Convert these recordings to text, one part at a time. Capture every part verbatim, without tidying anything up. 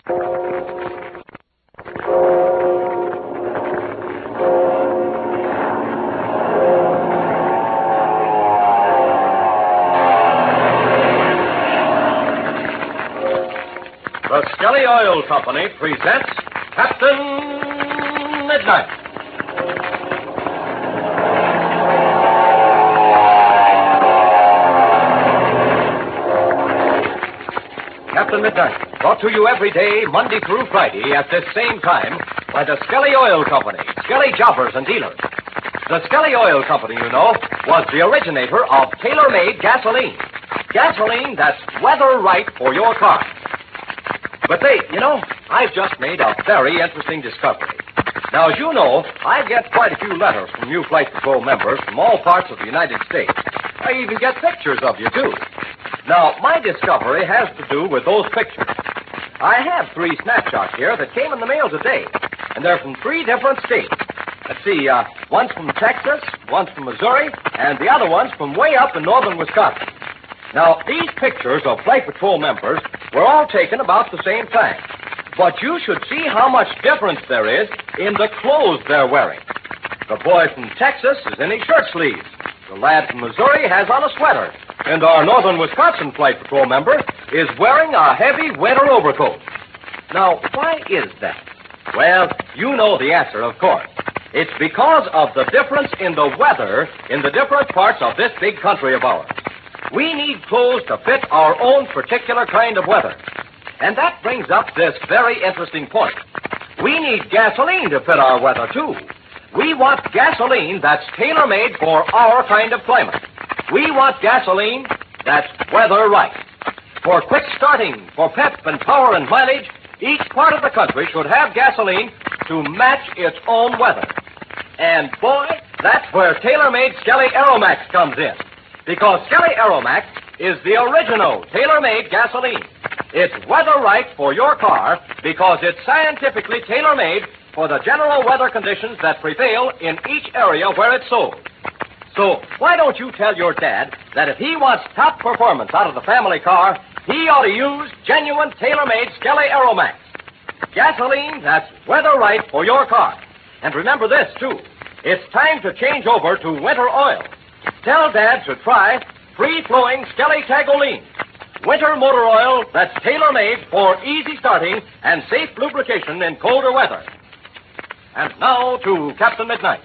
The Skelly Oil Company presents Captain Midnight. Captain Midnight, brought to you every day, Monday through Friday, at this same time, by the Skelly Oil Company, Skelly Jobbers and Dealers. The Skelly Oil Company, you know, was the originator of tailor-made gasoline. Gasoline that's weather-right for your car. But say, you know, I've just made a very interesting discovery. Now, as you know, I get quite a few letters from you Flight Patrol members from all parts of the United States. I even get pictures of you, too. Now, my discovery has to do with those pictures. I have three snapshots here that came in the mail today, and they're from three different states. Let's see, uh, one's from Texas, one's from Missouri, and the other one's from way up in northern Wisconsin. Now, these pictures of Flight Patrol members were all taken about the same time. But you should see how much difference there is in the clothes they're wearing. The boy from Texas is in his shirt sleeves. The lad from Missouri has on a sweater. And our northern Wisconsin Flight Patrol member is wearing a heavy winter overcoat. Now, why is that? Well, you know the answer, of course. It's because of the difference in the weather in the different parts of this big country of ours. We need clothes to fit our own particular kind of weather. And that brings up this very interesting point. We need gasoline to fit our weather, too. We want gasoline that's tailor-made for our kind of climate. We want gasoline that's weather-right. For quick starting, for pep and power and mileage, each part of the country should have gasoline to match its own weather. And, boy, that's where tailor-made Skelly Aeromax comes in. Because Skelly Aeromax is the original tailor-made gasoline. It's weather-right for your car because it's scientifically tailor-made for the general weather conditions that prevail in each area where it's sold. So why don't you tell your dad that if he wants top performance out of the family car, he ought to use genuine tailor-made Skelly Aeromax. Gasoline that's weather-right for your car. And remember this, too. It's time to change over to winter oil. Tell Dad to try free-flowing Skelly Tagoline, winter motor oil that's tailor-made for easy starting and safe lubrication in colder weather. And now to Captain Midnight.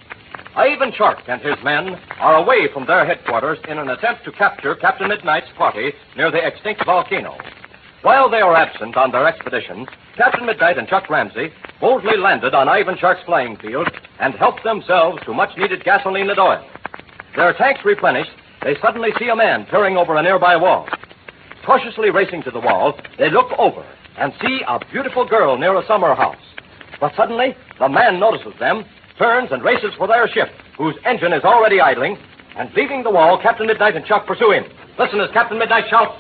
Ivan Shark and his men are away from their headquarters in an attempt to capture Captain Midnight's party near the extinct volcano. While they are absent on their expedition, Captain Midnight and Chuck Ramsey boldly landed on Ivan Shark's flying field and helped themselves to much-needed gasoline and oil. Their tanks replenished, they suddenly see a man peering over a nearby wall. Cautiously racing to the wall, they look over and see a beautiful girl near a summer house. But suddenly, the man notices them, turns and races for their ship, whose engine is already idling, and leaving the wall, Captain Midnight and Chuck pursue him. Listen as Captain Midnight shouts,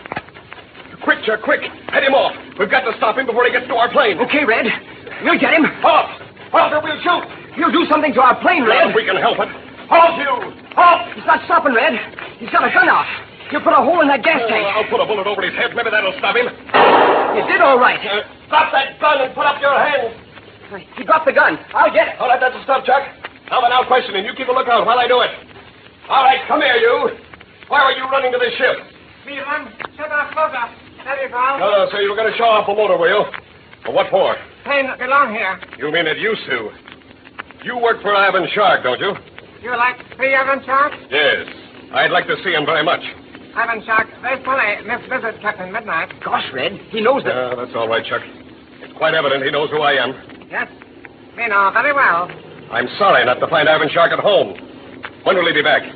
"Quick, Chuck, quick! Head him off! We've got to stop him before he gets to our plane!" Okay, Red. We'll get him. Halt! Halt or we'll shoot! He'll do something to our plane, Red. Well, we can help it. Halt, you! Halt! He's not stopping, Red. He's got a gun out. He'll put a hole in that gas Uh, tank. I'll put a bullet over his head. Maybe that'll stop him. You did all right. Uh, drop that gun and put up your hands. He dropped the gun. I'll get it. All right, that's the stuff, Chuck. Now then, I'll question him. You keep a lookout while I do it. All right, come here, you. Why were you running to this ship? We run shut off motor. There you go. No, so you were going to show off a motor wheel. Well, what for? Plane belong here. You mean it used to. You work for Ivan Shark, don't you? You like free Ivan Shark? Yes. I'd like to see him very much. Ivan Shark, very sorry, misvisit Captain Midnight. Gosh, Red, he knows that. Uh, that's all right, Chuck. It's quite evident he knows who I am. Yes, we know very well. I'm sorry not to find Ivan Shark at home. When will he be back?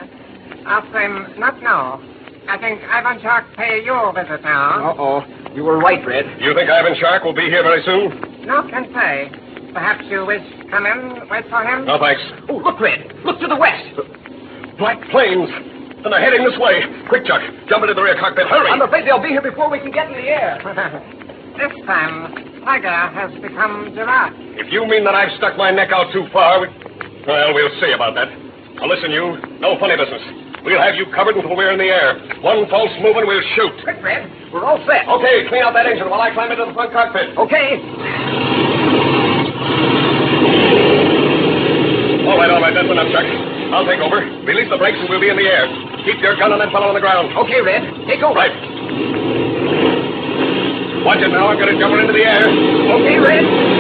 Ask him not now. I think Ivan Shark pay you a visit now. Uh-oh. You were right, Red. You think Ivan Shark will be here very soon? No can say. Perhaps you wish come in, wait for him? No, thanks. Oh, look, Red. Look to the west. Black planes. And they're heading this way. Quick, Chuck. Jump into the rear cockpit. Hurry. I'm afraid they'll be here before we can get in the air. This time, Tiger has become giraffe. If you mean that I've stuck my neck out too far, we... well, we'll see about that. Now, listen, you. No funny business. We'll have you covered until we're in the air. One false move and we'll shoot. Quick, Red. We're all set. Okay, clean out that engine while I climb into the front cockpit. Okay. All right, all right, that's enough, Chuck. I'll take over. Release the brakes and we'll be in the air. Keep your gun on that fellow on the ground. Okay, Red. Take over. Right. Watch it now. I'm going to jump her into the air. Okay, Red.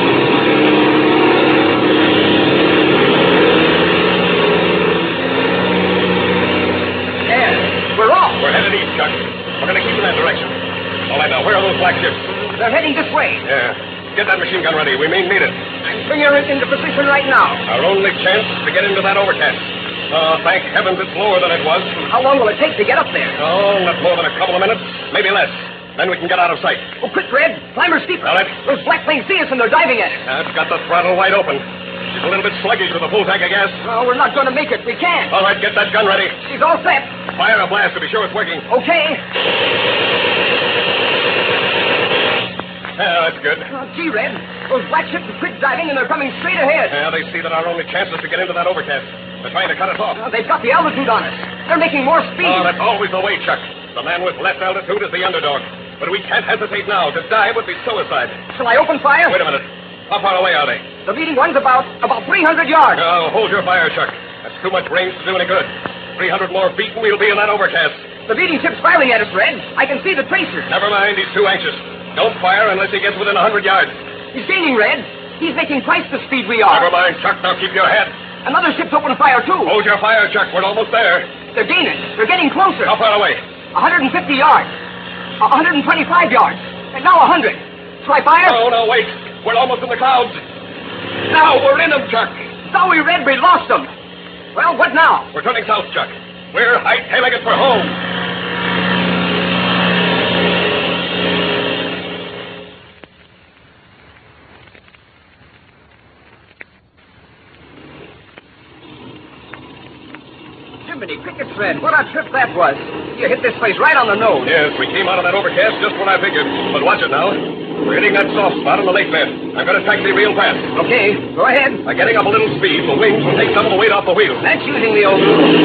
There. We're off. We're headed east, Chuck. We're going to keep in that direction. All right, now, where are those black ships? They're heading this way. Yeah. Get that machine gun ready. We may need it. I'm bringing it into position right now. Our only chance to get into that overcast. Oh, thank heavens it's lower than it was. How long will it take to get up there? Oh, not more than a couple of minutes. Maybe less. Then we can get out of sight. Oh, quick, Red. Climb her steeper. All right. Those black planes see us and they're diving at it. That's got the throttle wide open. She's a little bit sluggish with a full tank of gas. Oh, we're not going to make it. We can't. All right, get that gun ready. She's all set. Fire a blast to be sure it's working. Okay. Yeah, that's good. Oh, gee, Red. Those black ships are quick diving and they're coming straight ahead. Yeah, they see that our only chance is to get into that overcast. They're trying to cut us off. Oh, they've got the altitude on us. They're making more speed. Oh, that's always the way, Chuck. The man with less altitude is the underdog. But we can't hesitate now. To dive would be suicide. Shall I open fire? Wait a minute. How far away are they? The leading one's about about three hundred yards. Oh, hold your fire, Chuck. That's too much range to do any good. three hundred more feet and we'll be in that overcast. The leading ship's firing at us, Red. I can see the tracers. Never mind. He's too anxious. Don't fire unless he gets within a hundred yards. He's gaining, Red. He's making twice the speed we are. Never mind, Chuck. Now keep your head. Another ship's opening fire, too. Hold your fire, Chuck. We're almost there. They're gaining. They're getting closer. How far away? one hundred fifty yards. one hundred twenty-five yards. And now one hundred. Shall I fire? No, no, wait. We're almost in the clouds. Now we're in them, Chuck. Sorry, Red. We lost them. Well, what now? We're turning south, Chuck. We're hightailing it for home. Jiminy crickets, Red. What a trip that was. You hit this place right on the nose. Yes, we came out of that overcast just when I figured. But watch it now. We're hitting that soft spot on the lake bed. I'm going to taxi real fast. Okay, go ahead. By getting up a little speed, the wings will take some of the weight off the wheels. That's using the old...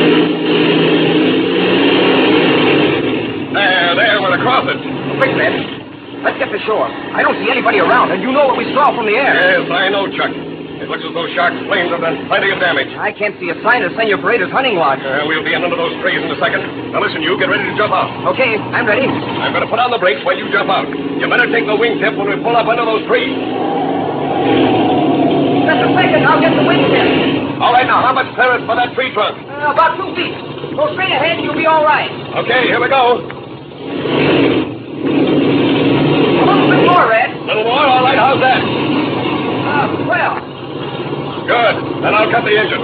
There, there, we're across it. Quick, Red. Let's get to shore. I don't see anybody around, and you know what we saw from the air. Yes, I know, Chuck. It looks as though Shark's planes have done plenty of damage. I can't see a sign of Senor Paredes' hunting lodge. Uh, we'll be in under those trees in a second. Now listen, you get ready to jump out. Okay, I'm ready. I'm going to put on the brakes while you jump out. You better take the wingtip when we pull up under those trees. Just a second, I'll get the wingtip. All right, now, how much clearance for that tree trunk? Uh, about two feet. Go straight ahead and you'll be all right. Okay, here we go. A little bit more, Red. A little more? All right, how's that? Uh, well... Good. Then I'll cut the engine.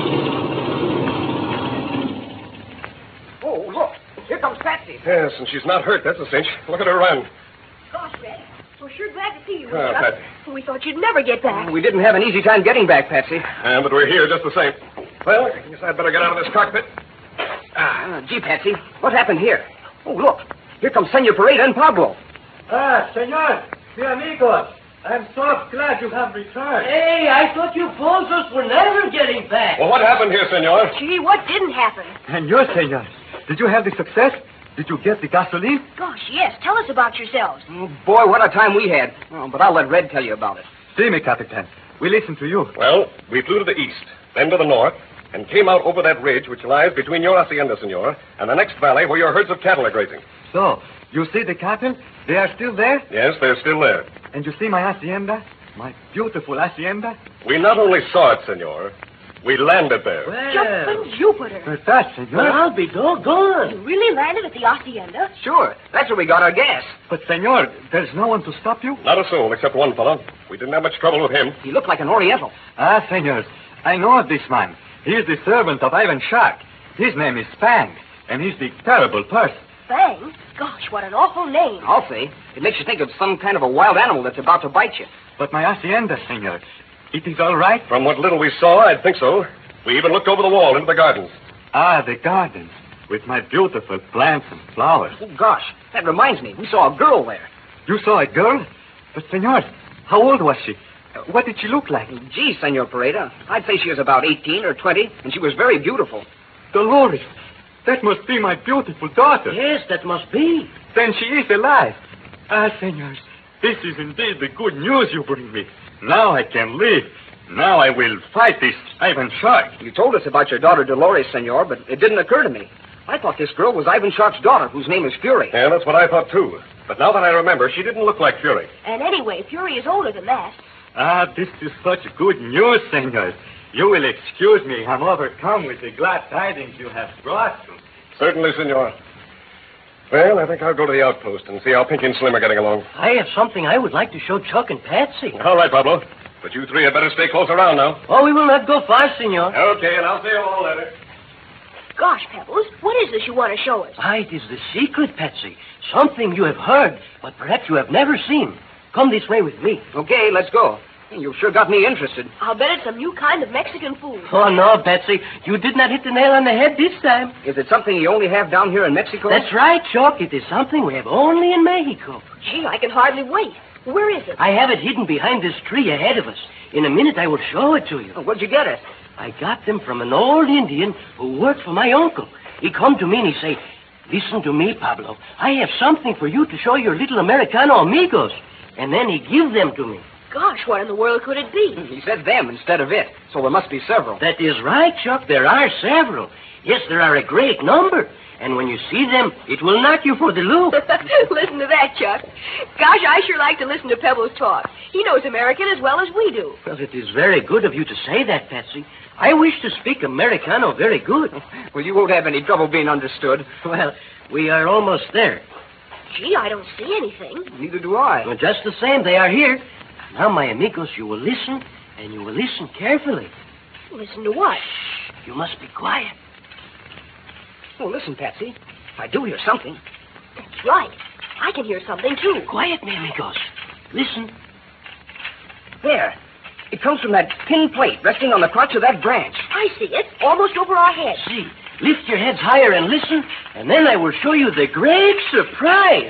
Oh, look. Here comes Patsy. Yes, and she's not hurt. That's a cinch. Look at her run. Gosh, Red, we're sure glad to see you. Ah, Patsy. We thought you'd never get back. We didn't have an easy time getting back, Patsy. Uh, but we're here just the same. Well, I guess I'd better get out of this cockpit. Ah, gee, Patsy, what happened here? Oh, look. Here comes Senor Pareda and Pablo. Ah, senor, mi amigos. I'm so glad you have returned. Hey, I thought you bozos were never getting back. Well, what happened here, senor? Gee, what didn't happen? And you, senor, did you have the success? Did you get the gasoline? Gosh, yes. Tell us about yourselves. Oh, boy, what a time we had. Oh, but I'll let Red tell you about it. See me, Capitan. We listen to you. Well, we flew to the east, then to the north, and came out over that ridge which lies between your hacienda, senor, and the next valley where your herds of cattle are grazing. So, you see the cattle? They are still there? Yes, they're still there. And you see my hacienda? My beautiful hacienda? We not only saw it, senor, we landed there. Jumping Jupiter. But that, senor. I'll be doggone. You really landed at the hacienda? Sure. That's where we got our gas. But, senor, there's no one to stop you? Not a soul except one fellow. We didn't have much trouble with him. He looked like an Oriental. Ah, senor, I know of this man. He is the servant of Ivan Shark. His name is Spang, and he's the terrible person. Bang? Gosh, what an awful name. I'll say. It makes you think of some kind of a wild animal that's about to bite you. But my hacienda, senor, it is all right? From what little we saw, I'd think so. We even looked over the wall into the gardens. Ah, the gardens, with my beautiful plants and flowers. Oh, gosh. That reminds me. We saw a girl there. You saw a girl? But, senor, how old was she? Uh, What did she look like? Gee, Senor Pareda. I'd say she was about eighteen or twenty, and she was very beautiful. Dolores, that must be my beautiful daughter. Yes, that must be. Then she is alive. Ah, senors, this is indeed the good news you bring me. Now I can live. Now I will fight this Ivan Shark. You told us about your daughter Dolores, senor, but it didn't occur to me. I thought this girl was Ivan Shark's daughter, whose name is Fury. Yeah, that's what I thought, too. But now that I remember, she didn't look like Fury. And anyway, Fury is older than that. Ah, this is such good news, senors. You will excuse me. I'm overcome with the glad tidings you have brought. Certainly, senor. Well, I think I'll go to the outpost and see how Pinky and Slim are getting along. I have something I would like to show Chuck and Patsy. All right, Pablo. But you three had better stay close around now. Oh, we will not go far, senor. Okay, and I'll see you all later. Gosh, Pebbles, what is this you want to show us? Ah, it is the secret, Patsy. Something you have heard, but perhaps you have never seen. Come this way with me. Okay, let's go. You've sure got me interested. I'll bet it's some new kind of Mexican food. Oh, no, Patsy. You did not hit the nail on the head this time. Is it something you only have down here in Mexico? That's right, Chuck. It is something we have only in Mexico. Gee, I can hardly wait. Where is it? I have it hidden behind this tree ahead of us. In a minute, I will show it to you. Oh, where'd you get it? I got them from an old Indian who worked for my uncle. He come to me and he say, listen to me, Pablo. I have something for you to show your little Americano amigos. And then he give them to me. Gosh, what in the world could it be? He said them instead of it, so there must be several. That is right, Chuck. There are several. Yes, there are a great number. And when you see them, it will knock you for the loop. Listen to that, Chuck. Gosh, I sure like to listen to Pebbles talk. He knows American as well as we do. Well, it is very good of you to say that, Patsy. I wish to speak Americano very good. Well, you won't have any trouble being understood. Well, we are almost there. Gee, I don't see anything. Neither do I. Well, just the same, they are here. Now, my amigos, you will listen, and you will listen carefully. Listen to what? You must be quiet. Oh, listen, Patsy. I do hear something. That's right. I can hear something, too. Quiet, mi amigos. Listen. There. It comes from that tin plate resting on the crotch of that branch. I see it, almost over our heads. See, lift your heads higher and listen, and then I will show you the great surprise.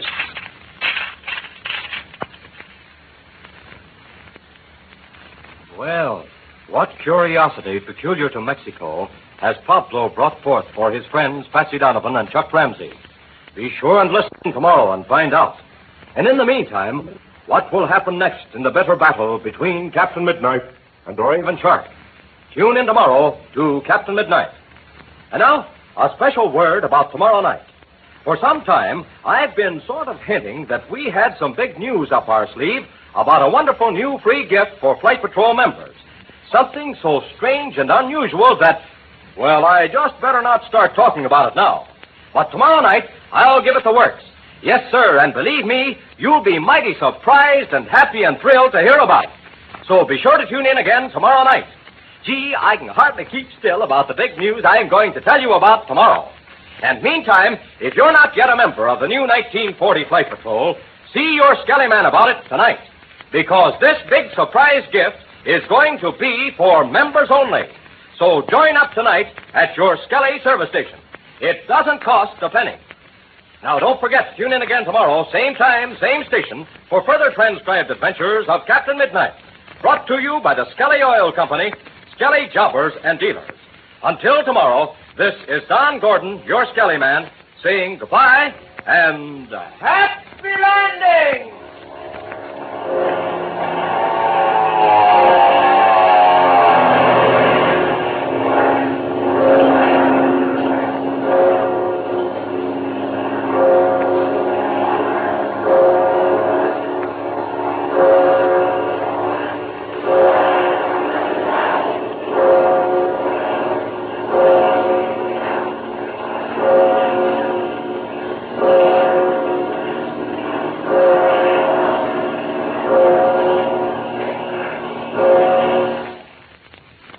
Well, what curiosity peculiar to Mexico has Pablo brought forth for his friends Patsy Donovan and Chuck Ramsey? Be sure and listen tomorrow and find out. And in the meantime, what will happen next in the bitter battle between Captain Midnight and Ivan Shark? Tune in tomorrow to Captain Midnight. And now, a special word about tomorrow night. For some time, I've been sort of hinting that we had some big news up our sleeve about a wonderful new free gift for Flight Patrol members. Something so strange and unusual that, well, I just better not start talking about it now. But tomorrow night, I'll give it the works. Yes, sir, and believe me, you'll be mighty surprised and happy and thrilled to hear about it. So be sure to tune in again tomorrow night. Gee, I can hardly keep still about the big news I'm going to tell you about tomorrow. And meantime, if you're not yet a member of the new nineteen forty Flight Patrol, see your Skelly Man about it tonight. Because this big surprise gift is going to be for members only. So join up tonight at your Skelly service station. It doesn't cost a penny. Now, don't forget to tune in again tomorrow, same time, same station, for further transcribed adventures of Captain Midnight. Brought to you by the Skelly Oil Company, Skelly Jobbers and Dealers. Until tomorrow, this is Don Gordon, your Skelly Man, saying goodbye and happy landing!